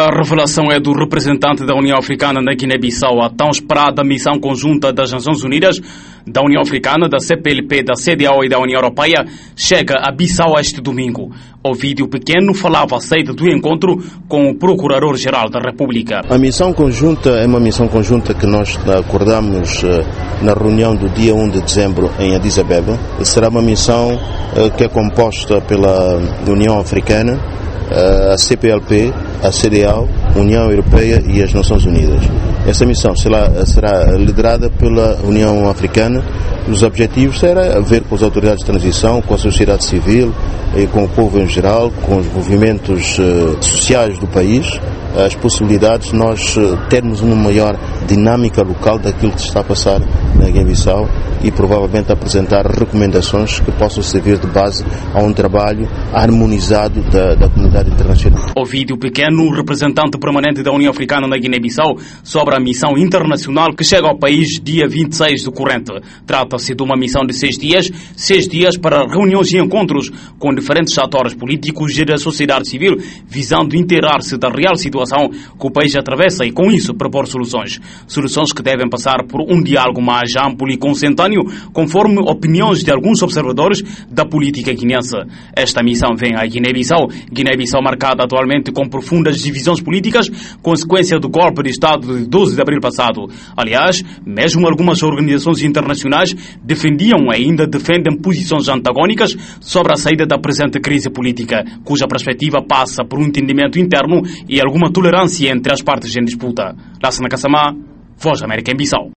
A revelação é do representante da União Africana na Guiné-Bissau. A tão esperada missão conjunta das Nações Unidas, da União Africana, da CPLP, da CEDEAO e da União Europeia chega a Bissau este domingo. O vídeo pequeno falava a saída do encontro com o Procurador-Geral da República. A missão conjunta é uma missão conjunta que nós acordamos na reunião do dia 1 de dezembro em Addis Abeba. Será uma missão que é composta pela União Africana, a CPLP, a CEDEAO, a União Europeia e as Nações Unidas. Esta missão será liderada pela União Africana. Os objetivos serão ver com as autoridades de transição, com a sociedade civil e com o povo em geral, com os movimentos sociais do país, as possibilidades de nós termos uma maior dinâmica local daquilo que se está a passar na Guiné-Bissau e provavelmente apresentar recomendações que possam servir de base a um trabalho harmonizado da comunidade internacional. O vídeo pequeno, o representante permanente da União Africana na Guiné-Bissau sobre a missão internacional que chega ao país dia 26 do corrente. Trata-se de uma missão de 6 dias para reuniões e encontros com diferentes atores políticos e da sociedade civil, visando inteirar-se da real situação que o país atravessa e, com isso, propor soluções. Soluções que devem passar por um diálogo mais amplo e consentâneo, conforme opiniões de alguns observadores da política guinense. Esta missão vem à Guiné-Bissau marcada atualmente com profundas divisões políticas, consequência do golpe de Estado de 12 de abril passado. Aliás, mesmo algumas organizações internacionais defendiam e ainda defendem posições antagónicas sobre a saída da presente crise política, cuja perspectiva passa por um entendimento interno e alguma tolerância entre as partes em disputa. Lassana Kassamá, Voz da América em Bissau.